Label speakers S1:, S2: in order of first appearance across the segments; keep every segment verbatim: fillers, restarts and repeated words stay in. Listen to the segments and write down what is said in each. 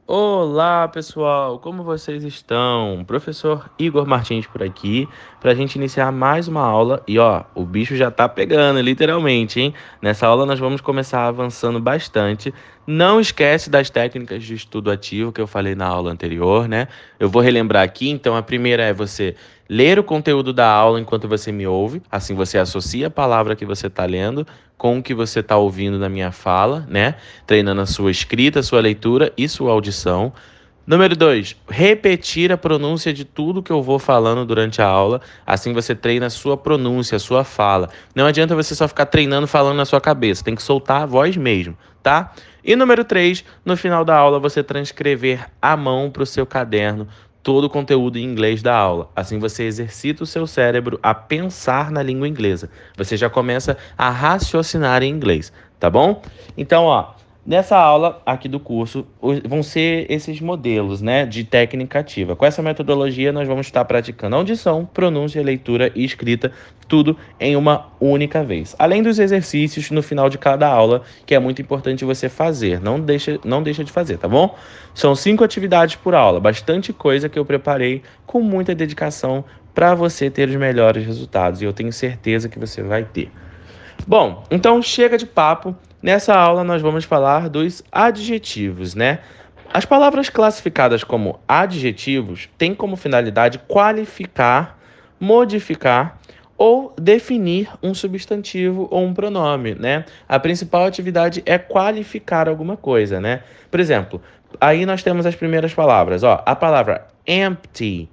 S1: Olá, pessoal, como vocês estão? Professor Igor Martins por aqui, para a gente iniciar mais uma aula. E ó, o bicho já tá pegando, literalmente, hein? Nessa aula nós vamos começar avançando bastante. Não esquece das técnicas de estudo ativo que eu falei na aula anterior, né? Eu vou relembrar aqui. Então, a primeira é você ler o conteúdo da aula enquanto você me ouve. Assim você associa a palavra que você está lendo com o que você está ouvindo na minha fala, né? Treinando a sua escrita, sua leitura e sua audição. Número dois, repetir a pronúncia de tudo que eu vou falando durante a aula. Assim você treina a sua pronúncia, a sua fala. Não adianta você só ficar treinando falando na sua cabeça. Tem que soltar a voz mesmo, tá? E número três, no final da aula você transcrever à mão para o seu caderno todo o conteúdo em inglês da aula. Assim você exercita o seu cérebro a pensar na língua inglesa. Você já começa a raciocinar em inglês, tá bom? Então, ó, nessa aula aqui do curso vão ser esses modelos, né, de técnica ativa. Com essa metodologia nós vamos estar praticando audição, pronúncia, leitura e escrita, tudo em uma única vez. Além dos exercícios no final de cada aula, que é muito importante você fazer. Não deixa, não deixa de fazer, tá bom? São cinco atividades por aula, bastante coisa que eu preparei com muita dedicação para você ter os melhores resultados. E eu tenho certeza que você vai ter. Bom, então chega de papo. Nessa aula nós vamos falar dos adjetivos, né? As palavras classificadas como adjetivos têm como finalidade qualificar, modificar ou definir um substantivo ou um pronome, né? A principal atividade é qualificar alguma coisa, né? Por exemplo, aí nós temos as primeiras palavras, ó, a palavra empty.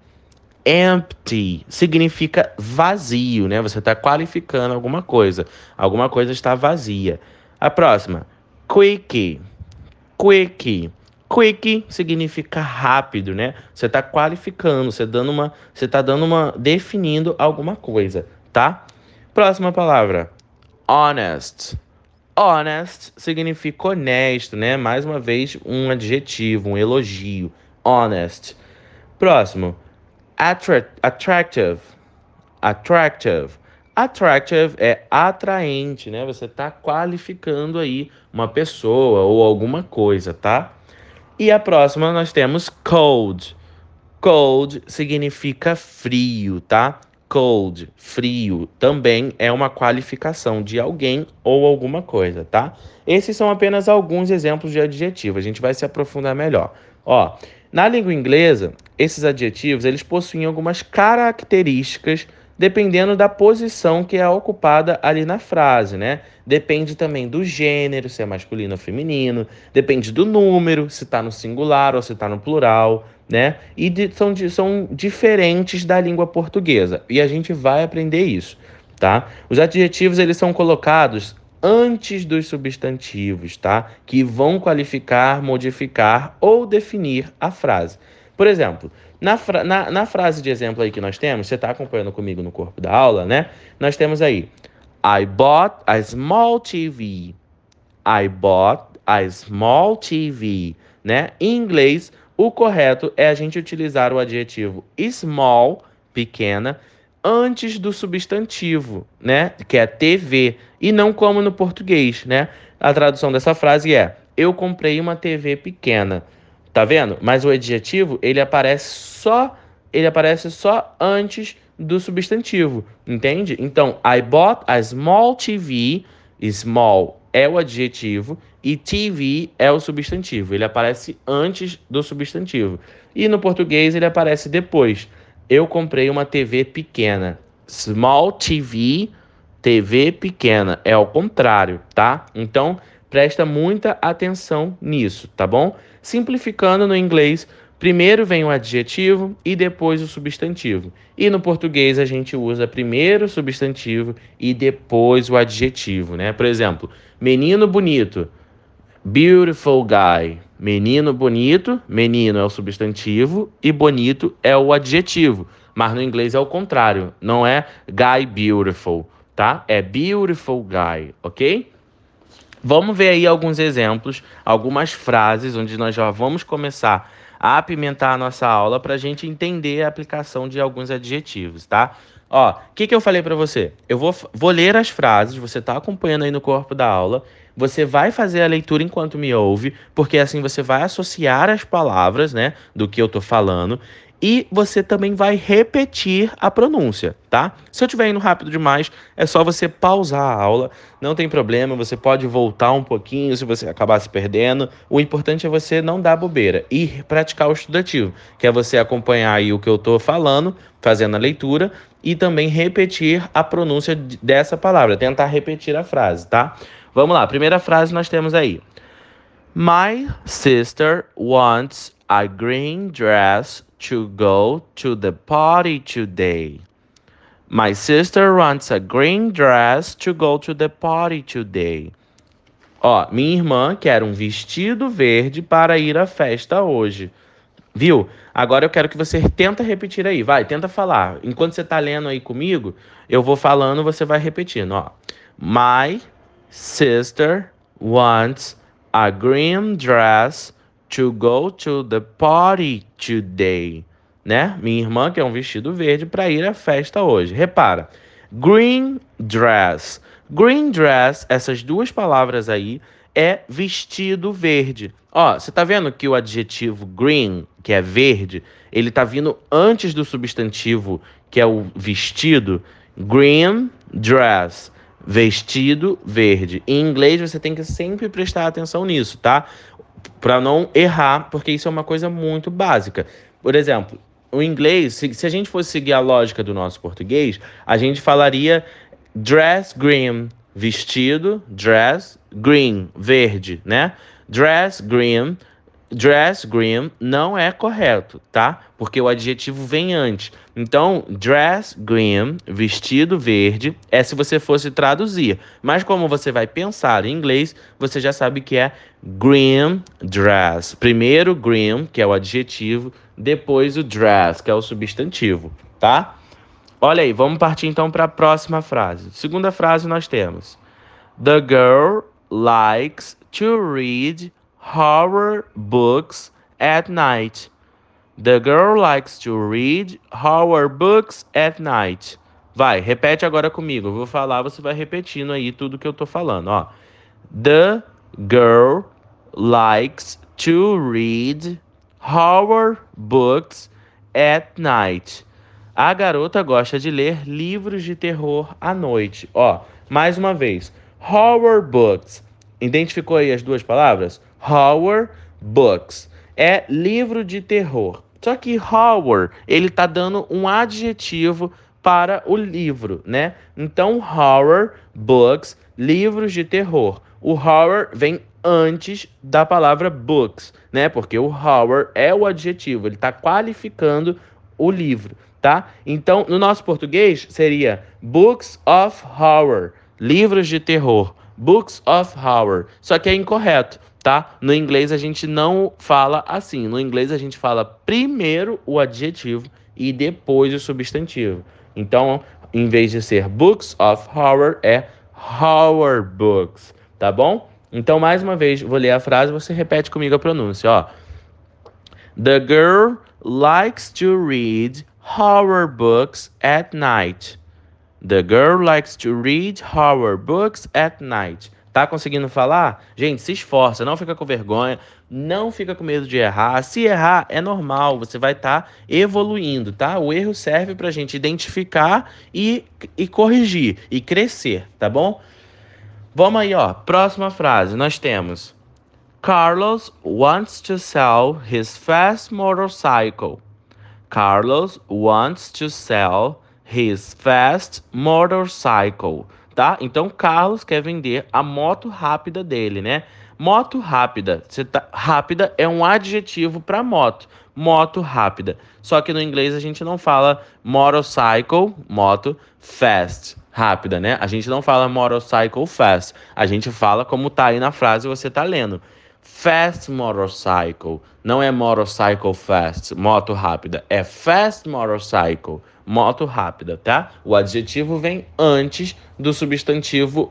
S1: Empty significa vazio, né? Você está qualificando alguma coisa. Alguma coisa está vazia. A próxima, quick. Quick. Quick significa rápido, né? Você está qualificando, você dando uma, você está dando uma, definindo alguma coisa, tá? Próxima palavra, honest. Honest significa honesto, né? Mais uma vez, um adjetivo, um elogio. Honest. Próximo, Attra- attractive. Attractive. Attractive é atraente, né? Você está qualificando aí uma pessoa ou alguma coisa, tá? E a próxima nós temos cold. Cold significa frio, tá? Cold, frio, também é uma qualificação de alguém ou alguma coisa, tá? Esses são apenas alguns exemplos de adjetivo. A gente vai se aprofundar melhor. Ó, na língua inglesa, esses adjetivos, eles possuem algumas características dependendo da posição que é ocupada ali na frase, né? Depende também do gênero, se é masculino ou feminino, depende do número, se está no singular ou se está no plural, né? E de, são, de, são diferentes da língua portuguesa. E a gente vai aprender isso, tá? Os adjetivos, eles são colocados antes dos substantivos, tá? Que vão qualificar, modificar ou definir a frase. Por exemplo, na, fra na, na frase de exemplo aí que nós temos, você está acompanhando comigo no corpo da aula, né? Nós temos aí, I bought a small T V. I bought a small T V, né? Em inglês, o correto é a gente utilizar o adjetivo small, pequena, antes do substantivo, né? Que é T V, e não como no português, né? A tradução dessa frase é: eu comprei uma T V pequena. Tá vendo? Mas o adjetivo, ele aparece só, ele aparece só antes do substantivo, entende? Então, I bought a small T V. Small é o adjetivo e T V é o substantivo. Ele aparece antes do substantivo. E no português ele aparece depois. Eu comprei uma T V pequena. Small T V, T V pequena. É ao contrário, tá? Então, presta muita atenção nisso, tá bom? Simplificando no inglês, primeiro vem o adjetivo e depois o substantivo. E no português a gente usa primeiro o substantivo e depois o adjetivo, né? Por exemplo, menino bonito, beautiful guy. Menino bonito, menino é o substantivo e bonito é o adjetivo. Mas no inglês é o contrário, não é guy beautiful, tá? É beautiful guy, ok? Vamos ver aí alguns exemplos, algumas frases onde nós já vamos começar a apimentar a nossa aula para a gente entender a aplicação de alguns adjetivos, tá? Ó, o que, que eu falei pra você? Eu vou, vou ler as frases, você tá acompanhando aí no corpo da aula. Você vai fazer a leitura enquanto me ouve, porque assim você vai associar as palavras, né, do que eu tô falando. E você também vai repetir a pronúncia, tá? Se eu estiver indo rápido demais, é só você pausar a aula, não tem problema, você pode voltar um pouquinho se você acabar se perdendo. O importante é você não dar bobeira e praticar o estudativo, que é você acompanhar aí o que eu tô falando, fazendo a leitura e também repetir a pronúncia dessa palavra, tentar repetir a frase, tá? Vamos lá, primeira frase nós temos aí. My sister wants a green dress to go to the party today. My sister wants a green dress to go to the party today. Ó, minha irmã quer um vestido verde para ir à festa hoje. Viu? Agora eu quero que você tenta repetir aí. Vai, tenta falar. Enquanto você tá lendo aí comigo, eu vou falando, você vai repetindo, ó. My sister wants a green dress to go to the party today. Né? Minha irmã quer um vestido verde para ir à festa hoje. Repara. Green dress. Green dress, essas duas palavras aí, é vestido verde. Ó, você tá vendo que o adjetivo green, que é verde, ele tá vindo antes do substantivo, que é o vestido. Green dress, vestido verde. Em inglês você tem que sempre prestar atenção nisso, tá? Para não errar, porque isso é uma coisa muito básica. Por exemplo, o inglês, se, se a gente fosse seguir a lógica do nosso português, a gente falaria dress green, vestido, dress, green, verde, né? Dress green, dress green não é correto, tá? Porque o adjetivo vem antes. Então, dress green, vestido verde, é se você fosse traduzir. Mas como você vai pensar em inglês, você já sabe que é green dress. Primeiro green, que é o adjetivo, depois o dress, que é o substantivo, tá? Olha aí, vamos partir então para a próxima frase. Segunda frase nós temos: The girl likes to read horror books at night. The girl likes to read horror books at night. Vai, repete agora comigo. Eu vou falar, você vai repetindo aí tudo que eu tô falando, ó. The girl likes to read horror books at night. A garota gosta de ler livros de terror à noite. Ó, mais uma vez. Horror books. Identificou aí as duas palavras? Horror books. É livro de terror. Só que horror, ele tá dando um adjetivo para o livro, né? Então, horror books, livros de terror. O horror vem antes da palavra books, né? Porque o horror é o adjetivo, ele tá qualificando o livro, tá? Então, no nosso português, seria books of horror, livros de terror, books of horror. Só que é incorreto, tá? No inglês a gente não fala assim. No inglês a gente fala primeiro o adjetivo e depois o substantivo. Então, em vez de ser books of horror, é horror books, tá bom? Então, mais uma vez, vou ler a frase, você repete comigo a pronúncia, ó. The girl likes to read horror books at night. The girl likes to read horror books at night. Tá conseguindo falar? Gente, se esforça, não fica com vergonha, não fica com medo de errar. Se errar, é normal, você vai estar tá evoluindo, tá? O erro serve pra gente identificar e, e corrigir, e crescer, tá bom? Vamos aí, ó. Próxima frase, nós temos: Carlos wants to sell his fast motorcycle. Carlos wants to sell his fast motorcycle, tá? Então, Carlos quer vender a moto rápida dele, né? Moto rápida. Você tá... Rápida é um adjetivo para moto. Moto rápida. Só que no inglês a gente não fala motorcycle, moto, fast, rápida, né? A gente não fala motorcycle fast. A gente fala como tá aí na frase você tá lendo. Fast motorcycle. Não é motorcycle fast, moto rápida. É fast motorcycle, moto rápida, tá? O adjetivo vem antes do substantivo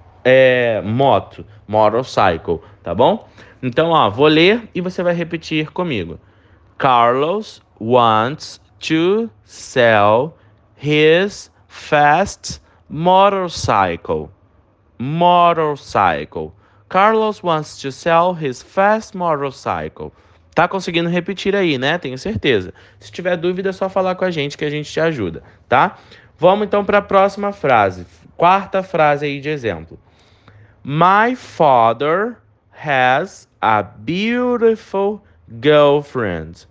S1: é, moto, motorcycle, tá bom? Então, ó, vou ler e você vai repetir comigo. Carlos wants to sell his fast motorcycle. Motorcycle. Carlos wants to sell his fast motorcycle. Tá conseguindo repetir aí, né? Tenho certeza. Se tiver dúvida, é só falar com a gente que a gente te ajuda, tá? Vamos então para a próxima frase. Quarta frase aí de exemplo. My father has a beautiful girlfriend.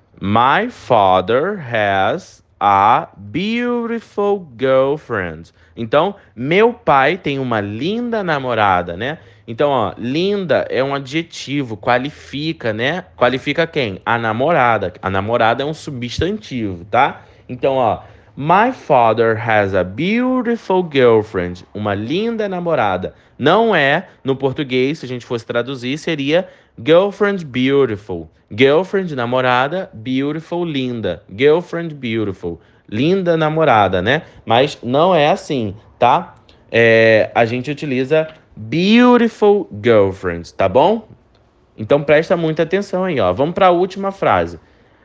S1: My father has a beautiful girlfriend. Então, meu pai tem uma linda namorada, né? Então, ó, linda é um adjetivo, qualifica, né? Qualifica quem? A namorada. A namorada é um substantivo, tá? Então, ó, my father has a beautiful girlfriend. Uma linda namorada. Não é, no português, se a gente fosse traduzir, seria girlfriend beautiful. Girlfriend, namorada, beautiful, linda. Girlfriend beautiful. Linda namorada, né? Mas não é assim, tá? É, a gente utiliza beautiful girlfriend, tá bom? Então presta muita atenção aí, ó. Vamos para a última frase.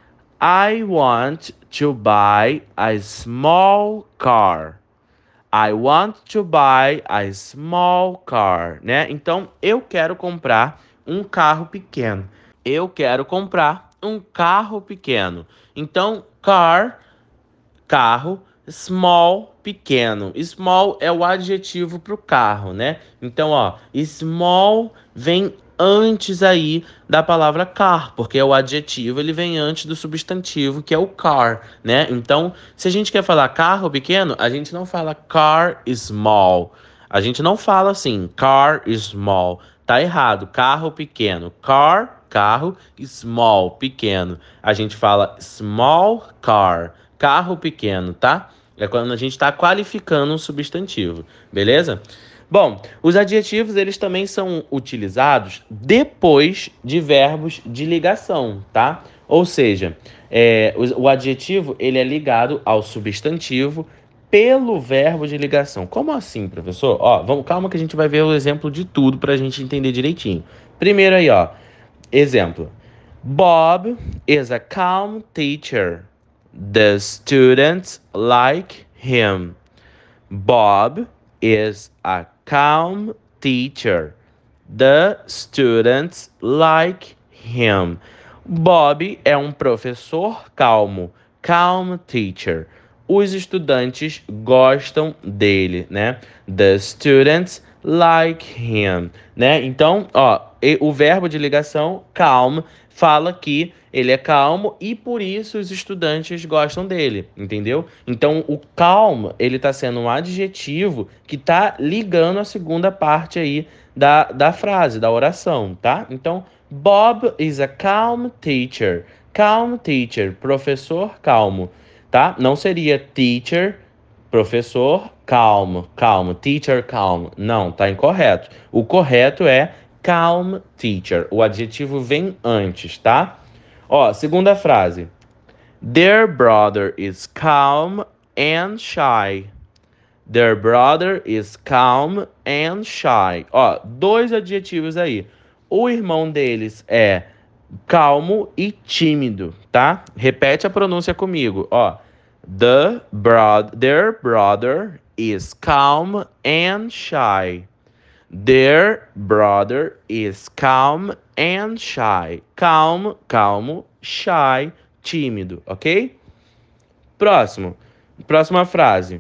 S1: I want to buy a small car. I want to buy a small car, né? Então, eu quero comprar um carro pequeno. Eu quero comprar um carro pequeno. Então, car, carro, small, pequeno. Small é o adjetivo para o carro, né? Então, ó, small vem antes aí da palavra car, porque é o adjetivo, ele vem antes do substantivo, que é o car, né? Então, se a gente quer falar carro pequeno, a gente não fala car small. A gente não fala assim, car small. Tá errado, carro pequeno. Car, carro, small, pequeno. A gente fala small car, carro pequeno, tá? É quando a gente está qualificando um substantivo, beleza? Bom, os adjetivos, eles também são utilizados depois de verbos de ligação, tá? Ou seja, é, o, o adjetivo, ele é ligado ao substantivo pelo verbo de ligação. Como assim, professor? Ó, vamos, calma que a gente vai ver o exemplo de tudo para a gente entender direitinho. Primeiro aí, ó, exemplo. Bob is a calm teacher. The students like him. Bob is a calm teacher. The students like him. Bob é um professor calmo. Calm teacher. Os estudantes gostam dele, né? The students like him, né? Então, ó, o verbo de ligação calm fala que ele é calmo e por isso os estudantes gostam dele, entendeu? Então, o calm, ele tá sendo um adjetivo que tá ligando a segunda parte aí da, da frase, da oração, tá? Então, Bob is a calm teacher. Calm teacher, professor calmo, tá? Não seria teacher, professor calmo, calmo, teacher calmo. Não, tá incorreto. O correto é calm teacher. O adjetivo vem antes, tá? Ó, segunda frase. Their brother is calm and shy. Their brother is calm and shy. Ó, dois adjetivos aí. O irmão deles é calmo e tímido, tá? Repete a pronúncia comigo, ó. The bro- their brother is calm and shy. Their brother is calm and shy. Calm, calmo, shy, tímido, ok? Próximo. Próxima frase.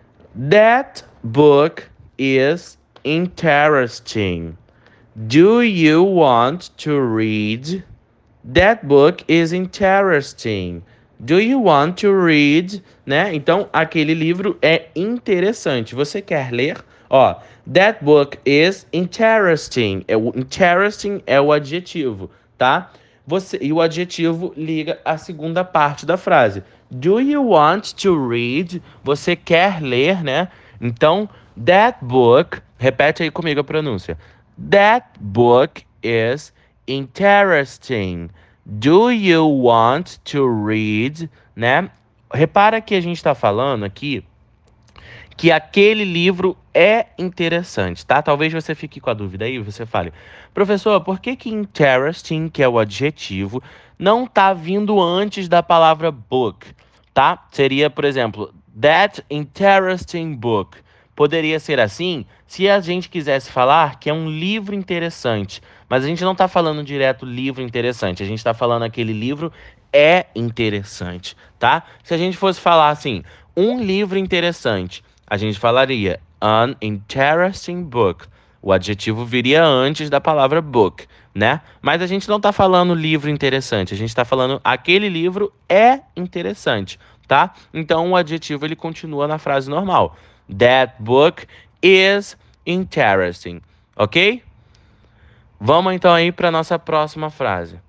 S1: That book is interesting. Do you want to read? That book is interesting. Do you want to read? Né? Então, aquele livro é interessante. Você quer ler? Ó, that book is interesting. É, o interesting é o adjetivo, tá? Você, e o adjetivo liga a segunda parte da frase. Do you want to read? Você quer ler, né? Então, that book, repete aí comigo a pronúncia. That book is interesting. Do you want to read? Né? Repara que a gente está falando aqui que aquele livro é interessante, tá? Talvez você fique com a dúvida aí, você fale, professor, por que que interesting, que é o adjetivo, não tá vindo antes da palavra book, tá? Seria, por exemplo, That interesting book. Poderia ser assim se a gente quisesse falar que é um livro interessante. Mas a gente não está falando direto livro interessante. A gente está falando aquele livro é interessante, tá? Se a gente fosse falar assim, um livro interessante, a gente falaria an interesting book. O adjetivo viria antes da palavra book, né? Mas a gente não está falando livro interessante. A gente está falando aquele livro é interessante, tá? Então o adjetivo ele continua na frase normal. That book is interesting, ok? Vamos então aí para nossa próxima frase.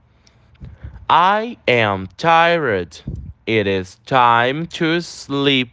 S1: I am tired. It is time to sleep.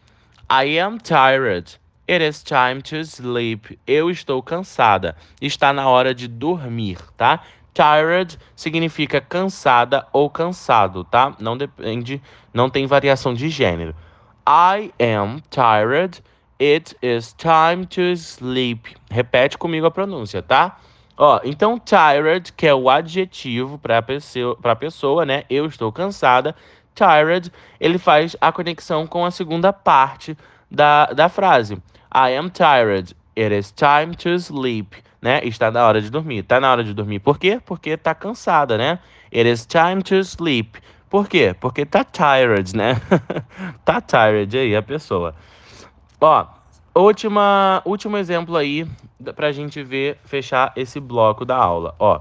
S1: I am tired. It is time to sleep. Eu estou cansada. Está na hora de dormir, tá? Tired significa cansada ou cansado, tá? Não depende, não tem variação de gênero. I am tired. It is time to sleep. Repete comigo a pronúncia, tá? Ó, então tired, que é o adjetivo para a pessoa, para pessoa, né? Eu estou cansada. Tired, ele faz a conexão com a segunda parte da, da frase. I am tired. It is time to sleep. Né? Está na hora de dormir. Tá na hora de dormir. Por quê? Porque tá cansada, né? It is time to sleep. Por quê? Porque tá tired, né? Tá tired aí a pessoa. Ó, última, último exemplo aí pra gente ver, fechar esse bloco da aula. Ó,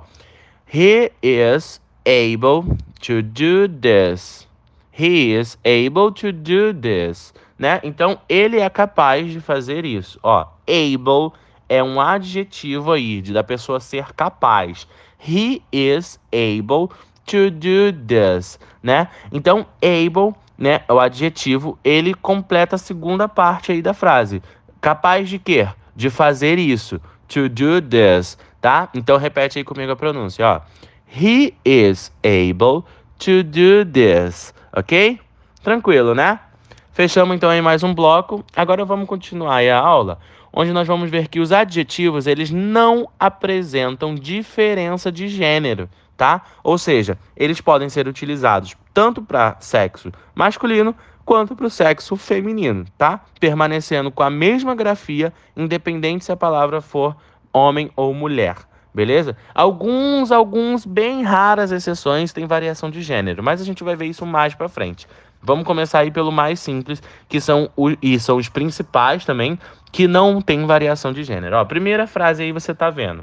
S1: he is able to do this. He is able to do this, né? Então, ele é capaz de fazer isso. Ó, able é um adjetivo aí, de da pessoa ser capaz. He is able to do this, né? Então, able, né, é o adjetivo, ele completa a segunda parte aí da frase. Capaz de quê? De fazer isso. To do this, tá? Então, repete aí comigo a pronúncia, ó. He is able to do this, ok? Tranquilo, né? Fechamos então aí mais um bloco. Agora vamos continuar aí a aula, onde nós vamos ver que os adjetivos, eles não apresentam diferença de gênero, tá? Ou seja, eles podem ser utilizados tanto para sexo masculino quanto para o sexo feminino, tá? Permanecendo com a mesma grafia, independente se a palavra for homem ou mulher. Beleza? Alguns, alguns, bem raras exceções têm variação de gênero, mas a gente vai ver isso mais pra frente. Vamos começar aí pelo mais simples, que são, o, e são os principais também, que não tem variação de gênero. Ó, a primeira frase aí você tá vendo.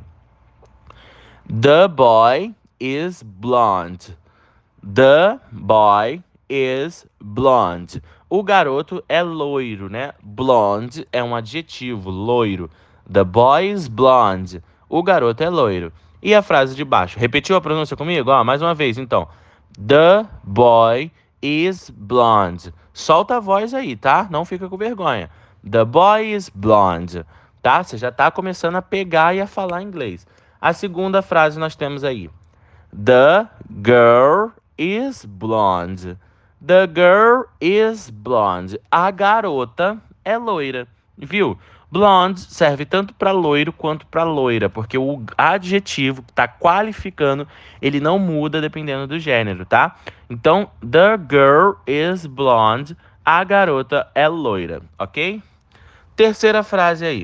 S1: The boy is blonde. The boy is blonde. O garoto é loiro, né? Blonde é um adjetivo, loiro. The boy is blonde. O garoto é loiro. E a frase de baixo? Repetiu a pronúncia comigo? Ó, mais uma vez, então. The boy is blonde. Solta a voz aí, tá? Não fica com vergonha. The boy is blonde. Tá? Você já tá começando a pegar e a falar inglês. A segunda frase nós temos aí. The girl is blonde. The girl is blonde. A garota é loira. Viu? Blonde serve tanto para loiro quanto para loira, porque o adjetivo que está qualificando, ele não muda dependendo do gênero, tá? Então, the girl is blonde, a garota é loira, ok? Terceira frase aí.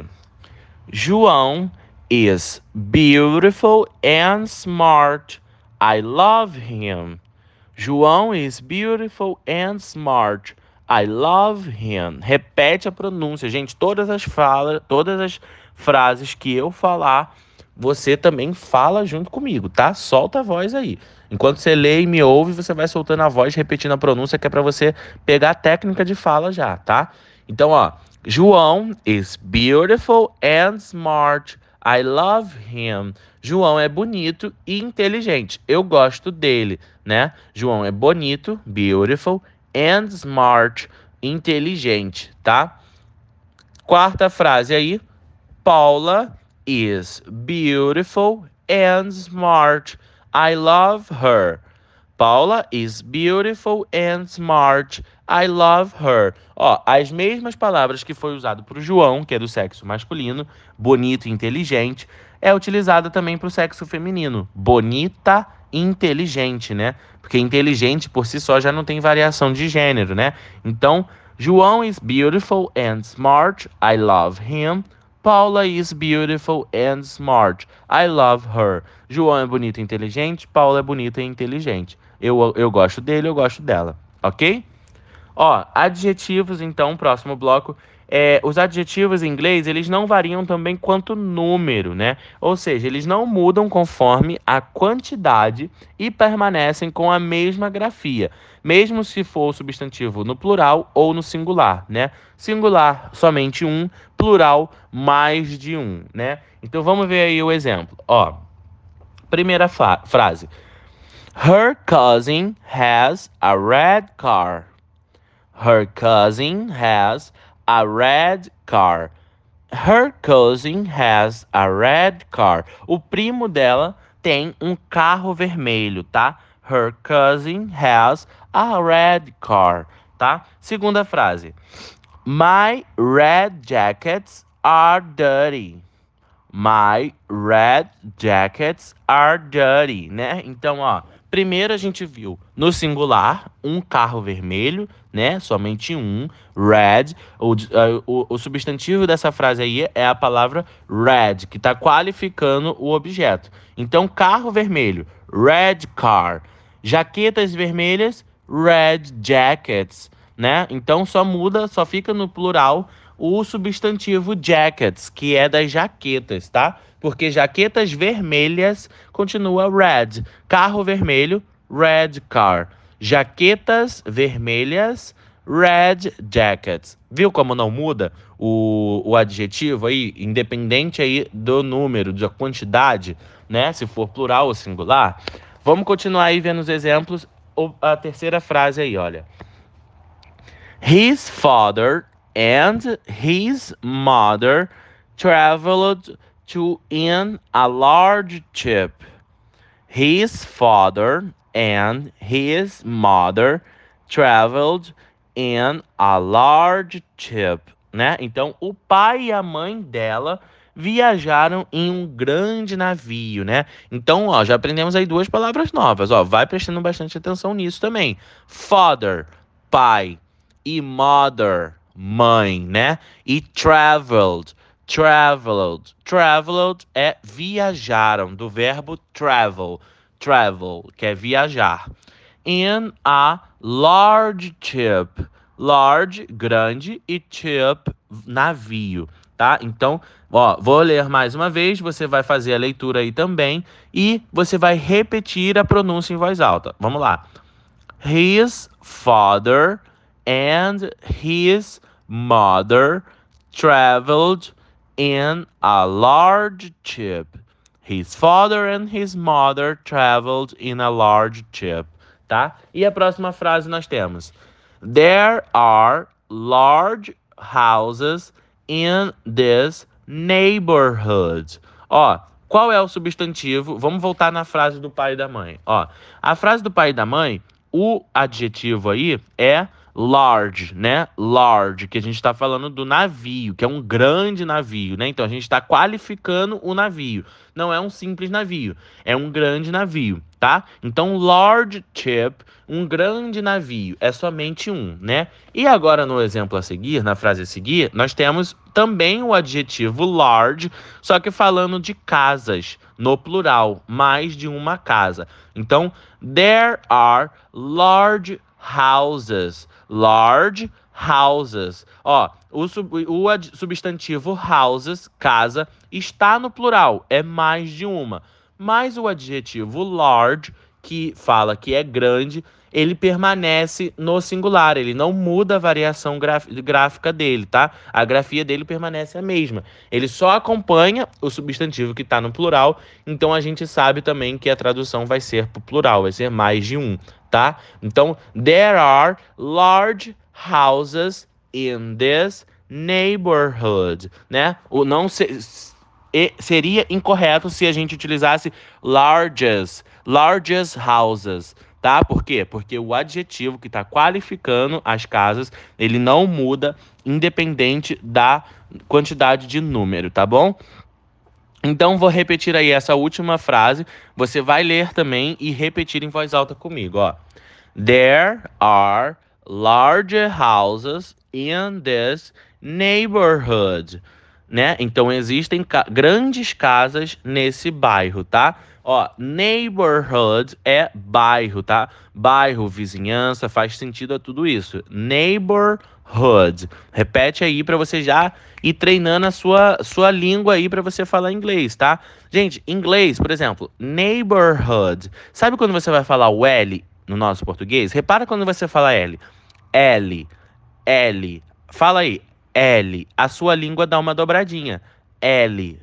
S1: João is beautiful and smart. I love him. João is beautiful and smart. I love him. Repete a pronúncia. Gente, todas as falas, todas as frases que eu falar, você também fala junto comigo, tá? Solta a voz aí. Enquanto você lê e me ouve, você vai soltando a voz, repetindo a pronúncia, que é para você pegar a técnica de fala já, tá? Então, ó, João is beautiful and smart. I love him. João é bonito e inteligente. Eu gosto dele, né? João é bonito, beautiful, and smart, inteligente, tá? Quarta frase aí. Paula is beautiful and smart. I love her. Paula is beautiful and smart. I love her. Ó, as mesmas palavras que foi usado para o João, que é do sexo masculino, bonito e inteligente, é utilizada também para o sexo feminino. Bonita e inteligente, né? Porque inteligente por si só já não tem variação de gênero, né? Então, João is beautiful and smart. I love him. Paula is beautiful and smart. I love her. João é bonito e inteligente. Paula é bonita e inteligente. Eu, eu gosto dele, eu gosto dela. Ok? Ó, adjetivos, então, próximo bloco. É, os adjetivos em inglês, eles não variam também quanto número, né? Ou seja, eles não mudam conforme a quantidade e permanecem com a mesma grafia, mesmo se for o substantivo no plural ou no singular, né? Singular, somente um, plural, mais de um, né? Então, vamos ver aí o exemplo. Ó, primeira frase. Her cousin has a red car. Her cousin has a red car. Her cousin has a red car. O primo dela tem um carro vermelho, tá? Her cousin has a red car, tá? Segunda frase. My red jackets are dirty. My red jackets are dirty, né? Então, ó, primeiro a gente viu no singular um carro vermelho, né? Somente um, red. O, o, o substantivo dessa frase aí é a palavra red, que está qualificando o objeto. Então, carro vermelho, red car. Jaquetas vermelhas, red jackets, né? Então, só muda, só fica no plural o substantivo jackets, que é das jaquetas, tá? Porque jaquetas vermelhas continua red. Carro vermelho, red car. Jaquetas vermelhas, red jackets. Viu como não muda o, o adjetivo aí, independente aí do número, da quantidade, né? Se for plural ou singular. Vamos continuar aí vendo os exemplos. A terceira frase aí, olha. His father and his mother traveled to in a large ship. His father and his mother traveled in a large ship, né? Então, o pai e a mãe dela viajaram em um grande navio, né? Então, ó, já aprendemos aí duas palavras novas, ó. Vai prestando bastante atenção nisso também. Father, pai, e mother, mãe, né? E traveled, traveled, traveled é viajaram, do verbo travel, travel, que é viajar. In a large ship, large, grande, e ship, navio, tá? Então, ó, vou ler mais uma vez, você vai fazer a leitura aí também e você vai repetir a pronúncia em voz alta. Vamos lá. His father and his mother traveled in a large ship. His father and his mother traveled in a large ship, tá? E a próxima frase nós temos: There are large houses in this neighborhood. Ó, qual é o substantivo? Vamos voltar na frase do pai e da mãe. Ó, a frase do pai e da mãe, o adjetivo aí é large, né? Large, que a gente está falando do navio, que é um grande navio, né? Então a gente está qualificando o navio. Não é um simples navio, é um grande navio, tá? Então large ship, um grande navio, é somente um, né? E agora no exemplo a seguir, na frase a seguir, nós temos também o adjetivo large, só que falando de casas, no plural, mais de uma casa. Então, there are large houses. Large houses. Ó, o, sub, o ad, substantivo houses, casa, está no plural, é mais de uma. Mas o adjetivo large, que fala que é grande, ele permanece no singular, ele não muda a variação gráfica dele, tá? A grafia dele permanece a mesma. Ele só acompanha o substantivo que está no plural, então a gente sabe também que a tradução vai ser para o plural, vai ser mais de um, tá? Então, there are large houses in this neighborhood, né? O não se, seria incorreto se a gente utilizasse largest, largest houses, tá? Por quê? Porque o adjetivo que está qualificando as casas, ele não muda independente da quantidade de número, tá bom? Então, vou repetir aí essa última frase. Você vai ler também e repetir em voz alta comigo, ó. There are large houses in this neighborhood, né? Então existem ca- grandes casas nesse bairro, tá? Ó, neighborhood é bairro, tá? Bairro, vizinhança, faz sentido a tudo isso. Neighborhood. Repete aí pra você já ir treinando a sua, sua língua aí pra você falar inglês, tá? Gente, inglês, por exemplo, neighborhood. Sabe quando você vai falar o L no nosso português? Repara quando você fala L. L. L. Fala aí. L. A sua língua dá uma dobradinha. L.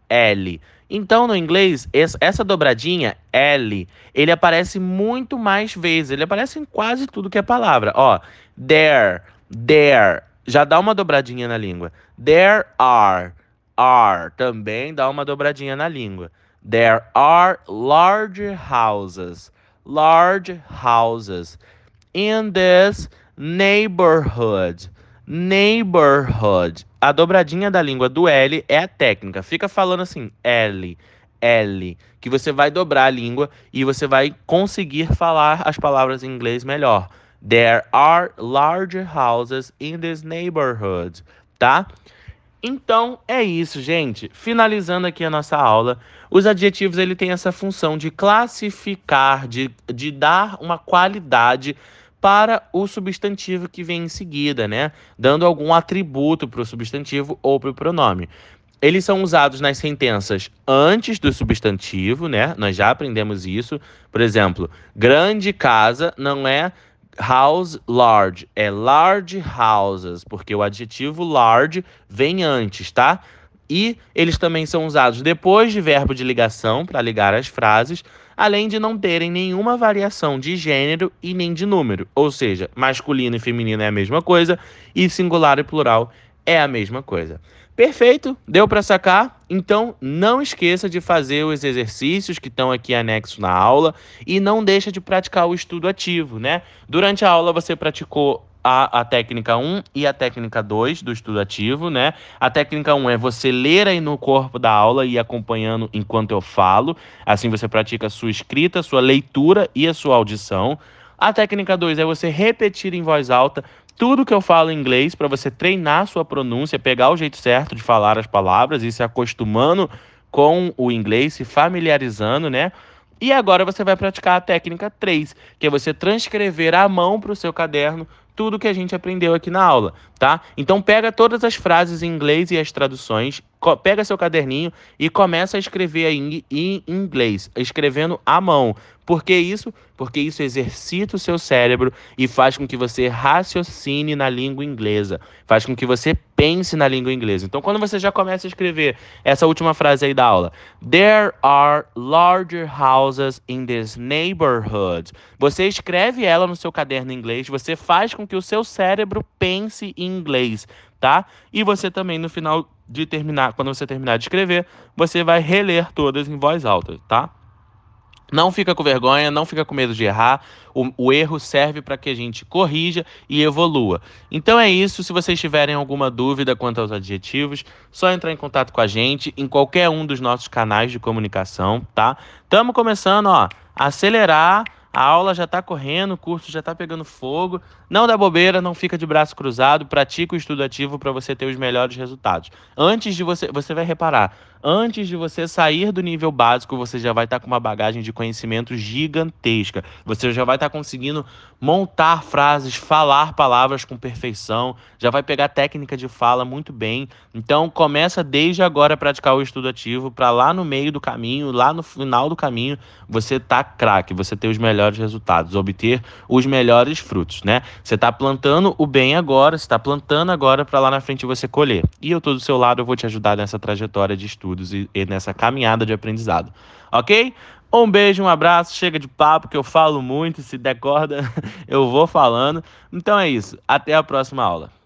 S1: L. Então, no inglês, es- essa dobradinha, L, ele aparece muito mais vezes. Ele aparece em quase tudo que é palavra. Ó, there, there. Já dá uma dobradinha na língua. There are. Are. Também dá uma dobradinha na língua. There are large houses. Large houses in this neighborhood. Neighborhood. A dobradinha da língua do L é a técnica. Fica falando assim, L, L, que você vai dobrar a língua e você vai conseguir falar as palavras em inglês melhor. There are large houses in this neighborhood, tá? Então é isso, gente. Finalizando aqui a nossa aula, os adjetivos ele tem essa função de classificar, de, de dar uma qualidade para o substantivo que vem em seguida, né? Dando algum atributo para o substantivo ou para o pronome. Eles são usados nas sentenças antes do substantivo, né? Nós já aprendemos isso. Por exemplo, grande casa não é house large, é large houses, porque o adjetivo large vem antes, tá? E eles também são usados depois de verbo de ligação para ligar as frases, além de não terem nenhuma variação de gênero e nem de número, ou seja, masculino e feminino é a mesma coisa e singular e plural é a mesma coisa. Perfeito? Deu para sacar? Então não esqueça de fazer os exercícios que estão aqui anexos na aula e não deixa de praticar o estudo ativo, né? Durante a aula você praticou a, a técnica um e a técnica dois do estudo ativo, né? A técnica um é você ler aí no corpo da aula e ir acompanhando enquanto eu falo. Assim você pratica a sua escrita, a sua leitura e a sua audição. A técnica dois é você repetir em voz alta tudo que eu falo em inglês para você treinar sua pronúncia, pegar o jeito certo de falar as palavras e se acostumando com o inglês, se familiarizando, né? E agora você vai praticar a técnica três, que é você transcrever à mão para o seu caderno tudo que a gente aprendeu aqui na aula, tá? Então pega todas as frases em inglês e as traduções, pega seu caderninho e começa a escrever aí em inglês, escrevendo à mão. Por que isso? Porque isso exercita o seu cérebro e faz com que você raciocine na língua inglesa, faz com que você pense na língua inglesa. Então, quando você já começa a escrever essa última frase aí da aula, There are larger houses in this neighborhood. Você escreve ela no seu caderno em inglês, você faz com que o seu cérebro pense em inglês, tá? E você também, no final de terminar, quando você terminar de escrever, você vai reler todas em voz alta, tá? Não fica com vergonha, não fica com medo de errar. O, o erro serve para que a gente corrija e evolua. Então é isso. Se vocês tiverem alguma dúvida quanto aos adjetivos, só entrar em contato com a gente em qualquer um dos nossos canais de comunicação, tá? Estamos começando, ó, a acelerar. A aula já está correndo, o curso já está pegando fogo. Não dá bobeira, não fica de braço cruzado. Pratica o estudo ativo para você ter os melhores resultados. Antes de você, você vai reparar, antes de você sair do nível básico, você já vai estar com uma bagagem de conhecimento gigantesca. Você já vai estar conseguindo montar frases, falar palavras com perfeição, já vai pegar técnica de fala muito bem. Então, começa desde agora a praticar o estudo ativo para lá no meio do caminho, lá no final do caminho, você tá craque, você ter os melhores resultados, obter os melhores frutos, né? Você tá plantando o bem agora, você tá plantando agora para lá na frente você colher. E eu tô do seu lado, eu vou te ajudar nessa trajetória de estudos e, e nessa caminhada de aprendizado, ok? Um beijo, um abraço, chega de papo que eu falo muito, se der corda eu vou falando. Então é isso, até a próxima aula.